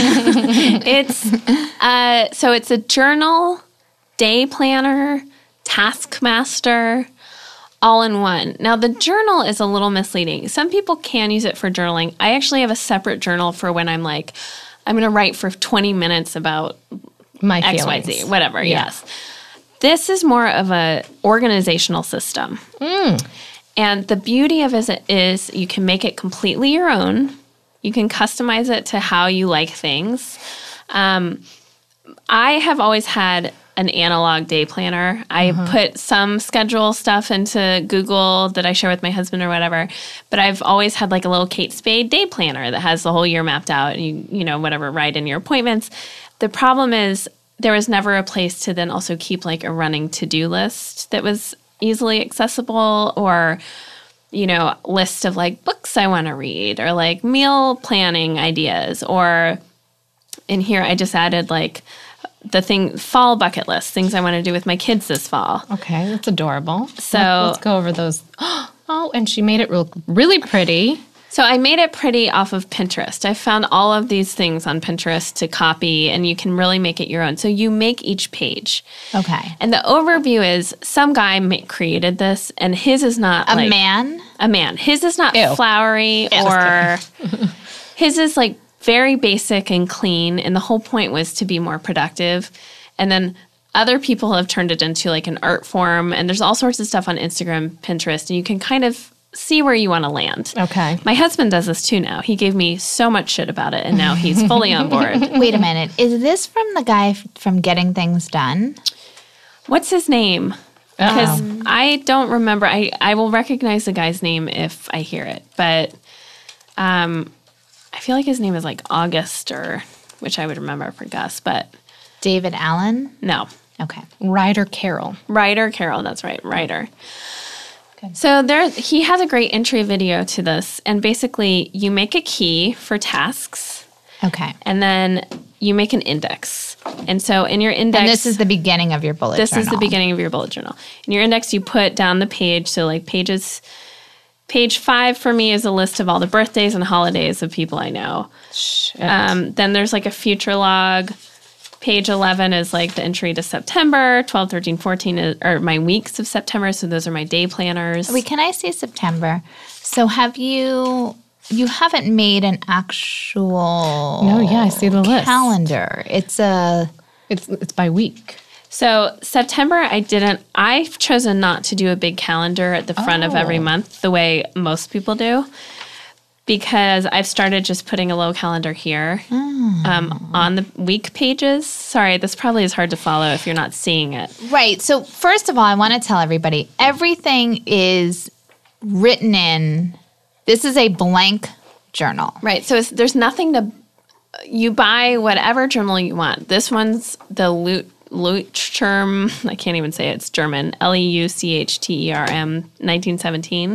It's uh, so it's a journal, day planner, taskmaster, all in one. Now the journal is a little misleading. Some people can use it for journaling. I actually have a separate journal for when I'm like, I'm going to write for twenty minutes about my X, feelings. Y, Z, whatever. Yeah. Yes. This is more of a organizational system. And the beauty of it is you can make it completely your own. You can customize it to how you like things. Um, I have always had an analog day planner. I put some schedule stuff into Google that I share with my husband or whatever, but I've always had like a little Kate Spade day planner that has the whole year mapped out. And you, you know, whatever, write in your appointments. The problem is there was never a place to then also keep like a running to-do list that was easily accessible or, you know, list of like books I want to read or like meal planning ideas. Or in here, I just added like the thing, fall bucket list, things I want to do with my kids this fall. Okay, that's adorable. So- Let- let's go over those. Oh, and she made it real, really pretty. So I made it pretty off of Pinterest. I found all of these things on Pinterest to copy, and you can really make it your own. So you make each page. Okay. And the overview is some guy ma- created this, and his is not A like, man? A man. His is not Ew. flowery or his is like very basic and clean. And the whole point was to be more productive. And then other people have turned it into like an art form. And there's all sorts of stuff on Instagram, Pinterest, and you can kind of see where you want to land. Okay. My husband does this too now. He gave me so much shit about it, and now he's fully on board. Wait a minute. Is this from the guy f- from Getting Things Done? What's his name? Because I don't remember. I, I will recognize the guy's name if I hear it, but um, I feel like his name is like August, or which I would remember for Gus, but David Allen? no. Okay. Ryder Carroll. Ryder Carroll, that's right, Ryder. So there, he has a great entry video to this, and basically you make a key for tasks, Okay. and then you make an index. And so in your index, And this is the beginning of your bullet this journal. is the beginning of your bullet journal. In your index, you put down the page. So like pages, page five for me is a list of all the birthdays and holidays of people I know. Um, then there's like a future log. Page eleven is like the entry to September. twelve, thirteen, fourteen is, are my weeks of September. So those are my day planners. Wait, can I say September? So have you, you haven't made an actual No, yeah, I see the list. calendar. It's a, It's it's by week. So September, I didn't. I've chosen not to do a big calendar at the front of every Oh. month the way most people do, because I've started just putting a little calendar here um, on the week pages. Sorry, this probably is hard to follow if you're not seeing it. right. So first of all, I want to tell everybody, everything is written in, this is a blank journal. Right. So it's, there's nothing to. You buy whatever journal you want. This one's the Lut. Leuchtturm, I can't even say it, it's German, L E U C H T E R M, nineteen seventeen.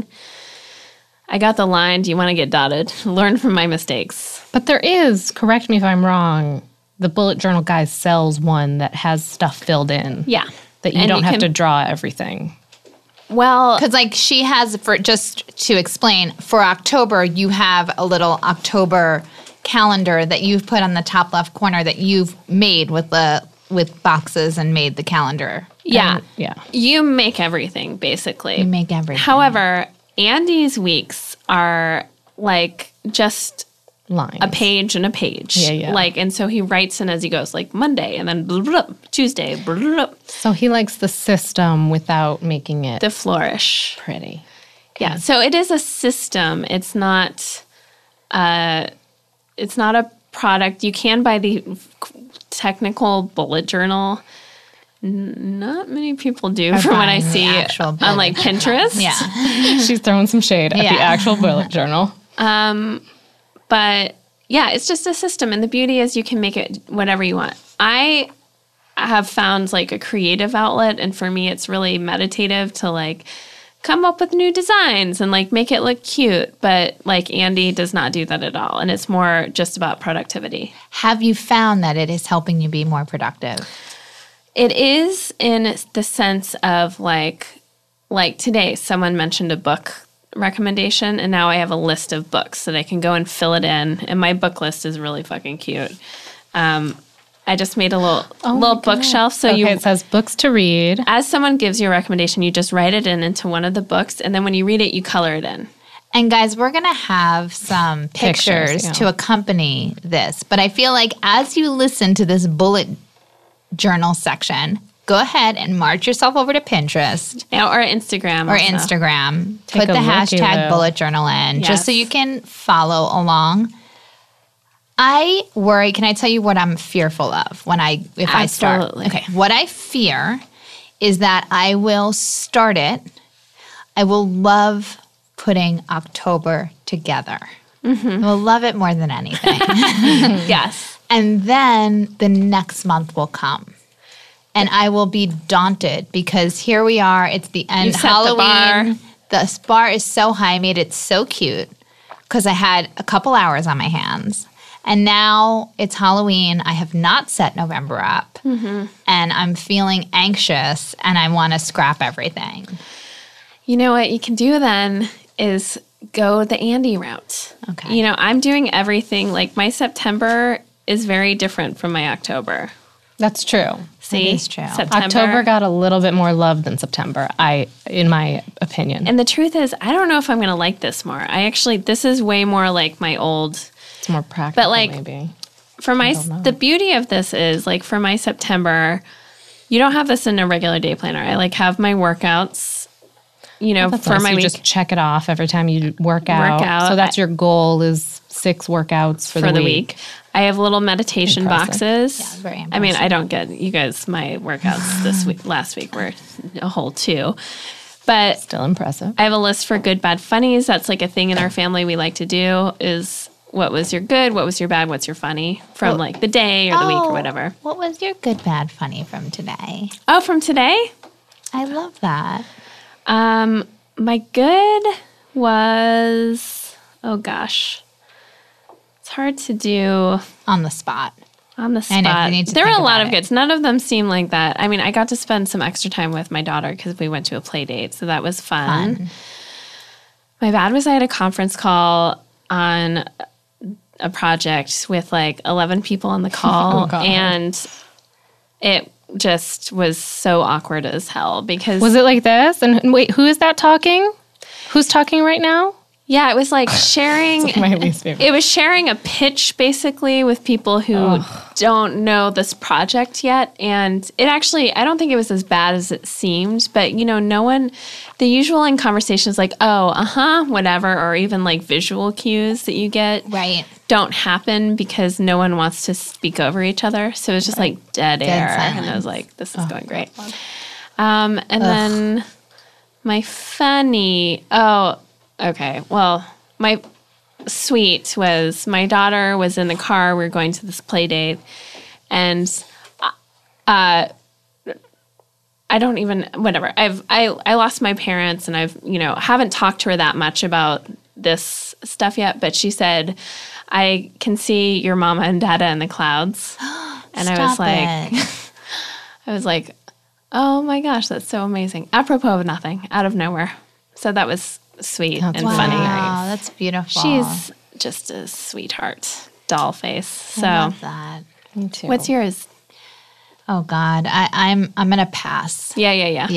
I got the line, do you want to get dotted? Learn from my mistakes. But there is, correct me if I'm wrong, the bullet journal guy sells one that has stuff filled in. Yeah. That you And don't you have can- to draw everything. Well, Because, like, she has, for just to explain, for October, you have a little October calendar that you've put on the top left corner that you've made with the with boxes and made the calendar. yeah. Yeah. You make everything, basically. You make everything. However, Andy's weeks are like just Lines. a page and a page. Yeah, yeah. Like, and so he writes in as he goes, like Monday and then blah, blah, blah, Tuesday, blah, blah, blah, So he likes the system without making it the flourish. pretty. Yeah. So it is a system. It's not uh it's not a product. You can buy the technical bullet journal not many people do from what I buying the see actual on bullet like Pinterest. Yeah. She's throwing some shade at the Yeah. actual bullet journal. Um, but yeah, it's just a system. And the beauty is you can make it whatever you want. I have found like a creative outlet. And for me, it's really meditative to like come up with new designs and like make it look cute. But like Andy does not do that at all. And it's more just about productivity. Have you found that it is helping you be more productive? It is in the sense of like, like today, someone mentioned a book recommendation, and now I have a list of books that I can go and fill it in. And my book list is really fucking cute. Um, I just made a little Oh little my God. bookshelf. So Okay, you, it says books to read. as someone gives you a recommendation, you just write it in into one of the books, and then when you read it, you color it in. And guys, we're going to have some pictures, Pictures, yeah. to accompany this. But I feel like as you listen to this bullet journal section, go ahead and march yourself over to Pinterest Or Instagram. or also. Instagram. Take Put a the looky, hashtag Lou. bullet journal in just so Yes. you can follow along. I worry, can I tell you what I'm fearful of when I if I start? Absolutely. Okay. What I fear is that I will start it. I will love putting October together. Mm-hmm. I will love it more than anything. Yes. And then the next month will come. And I will be daunted because here we are. It's the end. You've set the Halloween. bar. The bar is so high. I made it so cute because I had a couple hours on my hands. And now it's Halloween. I have not set November up. Mm-hmm. And I'm feeling anxious and I want to scrap everything. You know what you can do then is go the Andy route. Okay. You know, I'm doing everything. Like my September is very different from my October. That's true. See, is true. September. October got a little bit more love than September, I in my opinion. And the truth is, I don't know if I'm going to like this more. I actually, this is way more like my old. It's more practical, But, like, maybe. For my, don't know. the beauty of this is like for my September, you don't have this in a regular day planner. I like have my workouts, you know, That's for nice. my you week. just check it off every time you work out. out. So that's your goal is six workouts for, for the, the week. week. I have little meditation Impressive. boxes. Yeah, very I mean, impressive. I don't get you guys. My workouts this week, last week were a whole two, but Still impressive. I have a list for good, bad, funnies. That's like a thing in our family we like to do. Is what was your good, what was your bad, what's your funny from like the day or the week or Oh, whatever. What was your good, bad, funny from today? Oh, from today, I love that. um, my good was oh gosh, it's hard to do. On the spot. On the I know, spot. you need to There were think a lot about of it. goods. None of them seem like that. I mean, I got to spend some extra time with my daughter because we went to a play date, so that was fun. Fun. My bad was I had a conference call on a project with like eleven people on the call, Oh, God. and it just was so awkward as hell because Was it like this? And wait, who is that talking? Who's talking right now? yeah, it was like sharing. My least favorite. It was sharing a pitch basically with people who don't know this project yet. And it actually, I don't think it was as bad as it seemed, but you know, no one, the usual in conversations like, oh, uh huh, whatever, or even like visual cues that you get Right. don't happen because no one wants to speak over each other. So it was just like dead, air. And I silence. was like, this is going great. Um, and then my funny, oh, okay. Well, my sweet was my daughter was in the car. We were going to this play date, and uh, I don't even whatever. I've I I lost my parents, and I've you know haven't talked to her that much about this stuff yet. But she said, "I can see your mama and dada in the clouds," and I was Stop like, it. I was like, oh my gosh, that's so amazing. Apropos of nothing, out of nowhere. So that was sweet That's and wow. funny. Wow, that's beautiful. She's just a sweetheart, doll face. So, I love that. Me too. what's yours? Oh God, I, I'm I'm gonna pass. Yeah, yeah, yeah.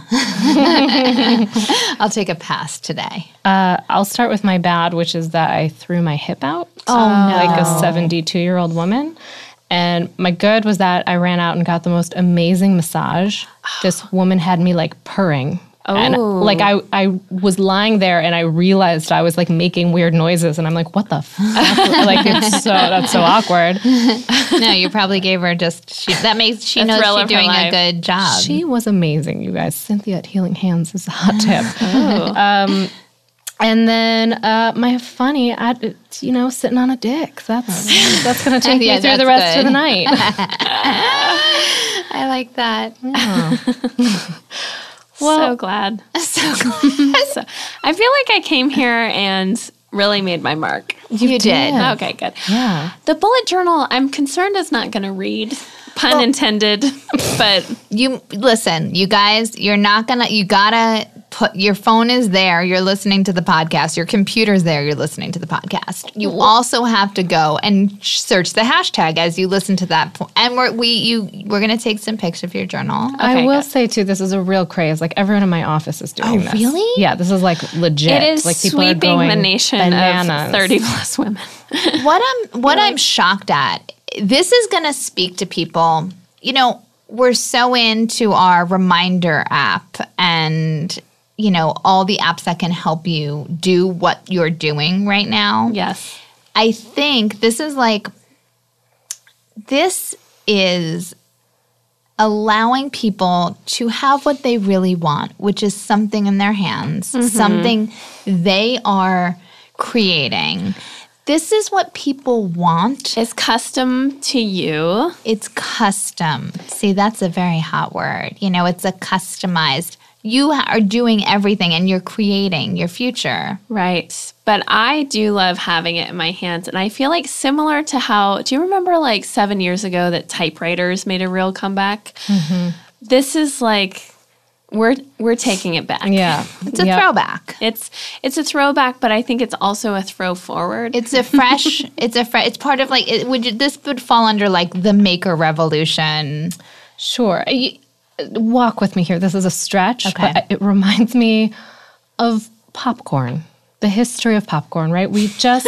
Yeah. I'll take a pass today. Uh, I'll start with my bad, which is that I threw my hip out. Oh, no. Like a seventy-two-year-old woman. And my good was that I ran out and got the most amazing massage. This woman had me like purring And Oh. like I, I was lying there and I realized I was like making weird noises and I'm like, what the fuck? Like it's so that's so awkward. No, you probably gave her just she, that makes she The knows thrill she's of her doing a life. good job. She was amazing, you guys. Cynthia at Healing Hands is a hot tip. Oh. Um, and then uh, my funny, I, you know, sitting on a dick. That's that's gonna take Yeah, me through the that's rest good. of the night. I like that. so glad. So glad. So, I feel like I came here and really made my mark. You, did. Okay, good. Yeah. The bullet journal, I'm concerned is not going to read. Pun intended, but You listen, you guys, you're not gonna you gotta put your phone is there, you're listening to the podcast, your computer's there, you're listening to the podcast. You also have to go and search the hashtag as you listen to that po- and we're we you we're gonna take some pics of your journal. I Okay, will good. say too, this is a real craze. Like everyone in my office is doing Oh, this. really? Yeah, this is like legit. it is like people are sweeping going the nation bananas. of thirty plus women. What I'm what I'm shocked at, this is gonna speak to people, you know, we're so into our reminder app and you know, all the apps that can help you do what you're doing right now. Yes. I think this is like, this is allowing people to have what they really want, which is something in their hands, something they are creating. This is what people want. It's custom to you. It's custom. See, that's a very hot word. You know, it's a customized. You are doing everything and you're creating your future. Right. But I do love having it in my hands. And I feel like similar to how, do you remember like seven years ago that typewriters made a real comeback? Mm-hmm. This is like, we're we're taking it back. Yeah. It's a Yep. throwback. It's it's a throwback, but I think it's also a throw forward. It's a fresh. it's a fresh. It's part of like. It would this would fall under like the maker revolution. Sure. You- walk with me here. This is a stretch, Okay. but it reminds me of popcorn, the history of popcorn, right? We just,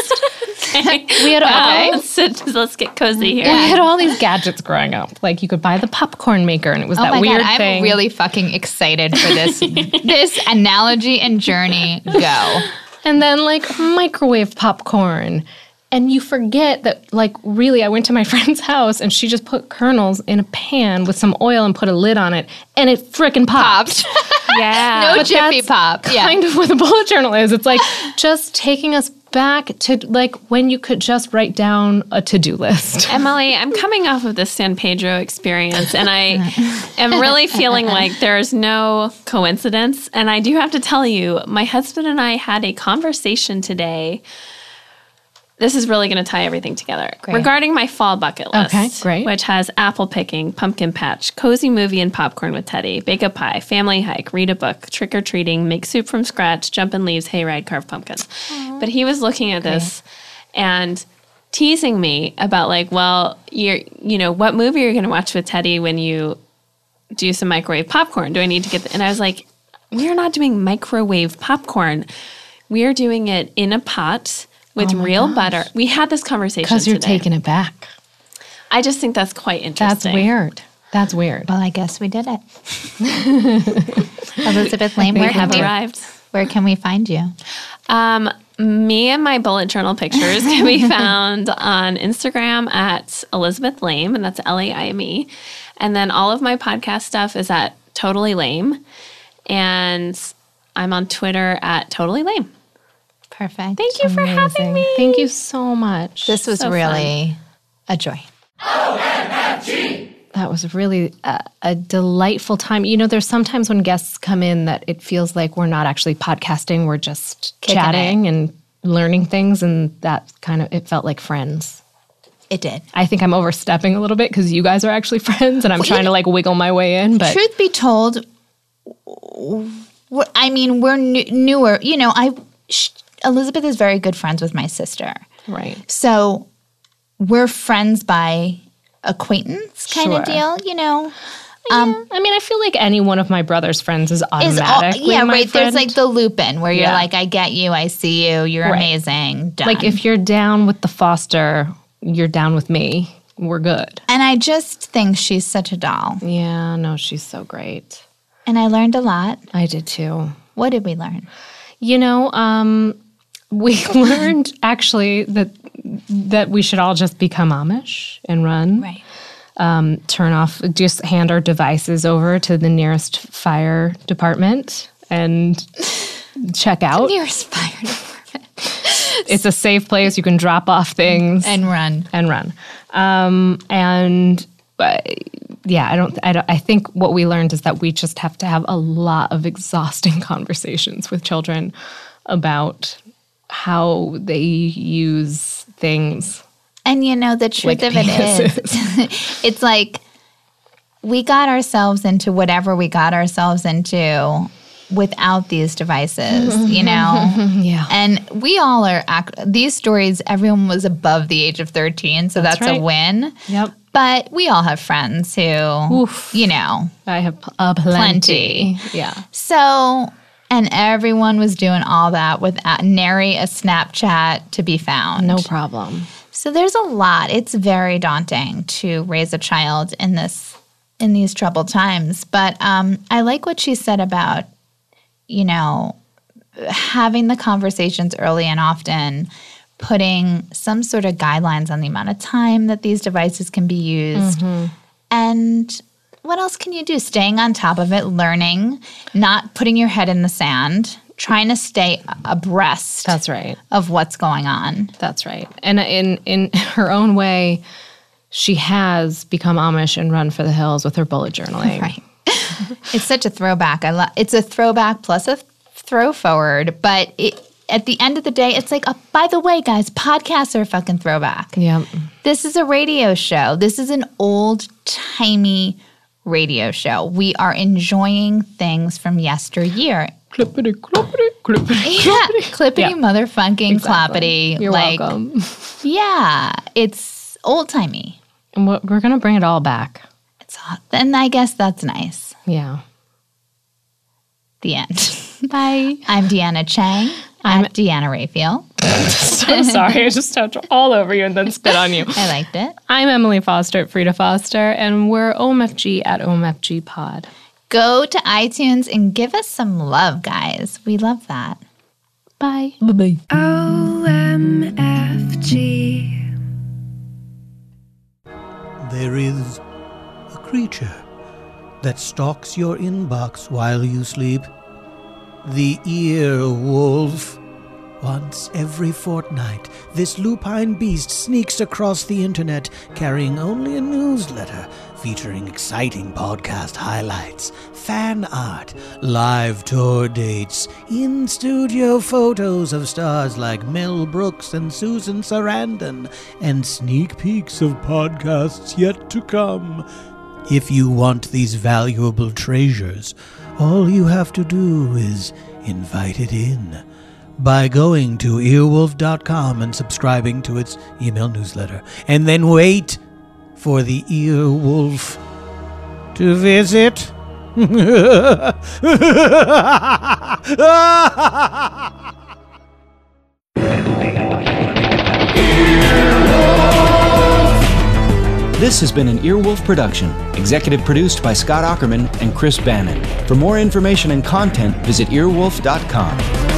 we had all, let's, sit, let's get cozy here. we had all these gadgets growing up. Like you could buy the popcorn maker and it was Oh that my weird god! I'm thing. really fucking excited for this this analogy and journey. Go. And then like microwave popcorn. And you forget that, like, really, I went to my friend's house and she just put kernels in a pan with some oil and put a lid on it, and it frickin' popped. Yeah. No But Jiffy that's Pop. Yeah. Kind of what the bullet journal is. It's like just taking us back to like when you could just write down a to-do list. Emily, I'm coming off of this San Pedro experience, and I am really feeling like there's no coincidence. And I do have to tell you, my husband and I had a conversation today. This is really going to tie everything together. Great. Regarding my fall bucket list, Okay, great. which has apple picking, pumpkin patch, cozy movie and popcorn with Teddy, bake a pie, family hike, read a book, trick-or-treating, make soup from scratch, jump in leaves, hayride, carve pumpkins. But he was looking at this and teasing me about like, well, you're, you know, what movie are you going to watch with Teddy when you do some microwave popcorn? Do I need to get the, and I was like, we are not doing microwave popcorn. We are doing it in a pot with real butter. We had this conversation Because you're today. taking it back. I just think that's quite That's interesting. weird. That's weird. Well, I guess we did it. Elizabeth Lane, where We can have we, arrived. where can we find you? Um, me and my bullet journal pictures can be found on Instagram at Elizabeth Lame, and that's L A I M E. And then all of my podcast stuff is at Totally Lame. And I'm on Twitter at Totally Lame. Perfect. Thank you for having Amazing. me. Thank you so much. This was So really a joy. That was really a, a delightful time. You know, there's sometimes when guests come in that it feels like we're not actually podcasting, we're just Kicking chatting and learning things, and that kind of, it felt like friends. It did. I think I'm overstepping a little bit because you guys are actually friends and I'm Well, trying you- to like wiggle my way in, but Truth be told, we're, I mean, we're new, newer. You know, I sh- Elizabeth is very good friends with my sister. right. So we're friends by acquaintance kind Sure. of deal, you know. Um, I mean, I feel like any one of my brother's friends is Is all, automatically yeah, my right. friend. There's like the loop in where you're Yeah. like, I get you, I see you, you're Right. amazing. Done. like if you're down with the foster, you're down with me. We're good. and I just think she's such a doll. Yeah, no, she's so great. And I learned a lot. I did too. What did we learn? You know, um, we learned actually that that we should all just become Amish and run. Right. Um, turn off, just hand our devices over to the nearest fire department and check out. Nearest fire department. It's a safe place. You can drop off things And run. and run. Um, and uh, yeah, I don't, I don't. I think what we learned is that we just have to have a lot of exhausting conversations with children about how they use things. And you know, the truth Like of it is, it's like we got ourselves into whatever we got ourselves into without these devices, you know? Yeah. And we all are, ac- these stories, everyone was above the age of thirteen, so that's, That's right. a win. Yep. But we all have friends who, Oof. you know, I have a plenty. Plenty. Yeah. so, and everyone was doing all that without nary a Snapchat to be found. No problem. So there's a lot. It's very daunting to raise a child in this in these troubled times. But um, I like what she said about, you know, having the conversations early and often, putting some sort of guidelines on the amount of time that these devices can be used. Mm-hmm. And what else can you do? Staying on top of it, learning, not putting your head in the sand, trying to stay abreast That's right. of what's going on. That's right. And in in her own way, she has become Amish and run for the hills with her bullet journaling. Right. It's such a throwback. I love. It's a throwback plus a throw forward, but it, at the end of the day, it's like, oh, by the way, guys, podcasts are a fucking throwback. Yep. This is a radio show. This is an old-timey radio show. We are enjoying things from yesteryear. Clippity, clippity, clippity, Yeah, clippity. clippity, Yeah. motherfucking Exactly. clappity. You're like, welcome. Yeah, it's old-timey. And we're we're gonna bring it all back. It's hot. And I guess that's nice. Yeah. The end. Bye. I'm Deanna Chang. I'm Deanna Raphael. I'm sorry. I just touched all over you and then spit on you. I liked it. I'm Emily Foster at Frida Foster, and we're O M F G at O M F G Pod. Go to iTunes and give us some love, guys. We love that. Bye. Bye-bye. O M F G. There is a creature that stalks your inbox while you sleep. The Earwolf. Once every fortnight, this lupine beast sneaks across the internet carrying only a newsletter featuring exciting podcast highlights, fan art, live tour dates, in-studio photos of stars like Mel Brooks and Susan Sarandon, and sneak peeks of podcasts yet to come. If you want these valuable treasures, all you have to do is invite it in by going to earwolf dot com and subscribing to its email newsletter, and then wait for the Earwolf to visit. This has been an Earwolf production, executive produced by Scott Ackerman and Chris Bannon. For more information and content, visit earwolf dot com.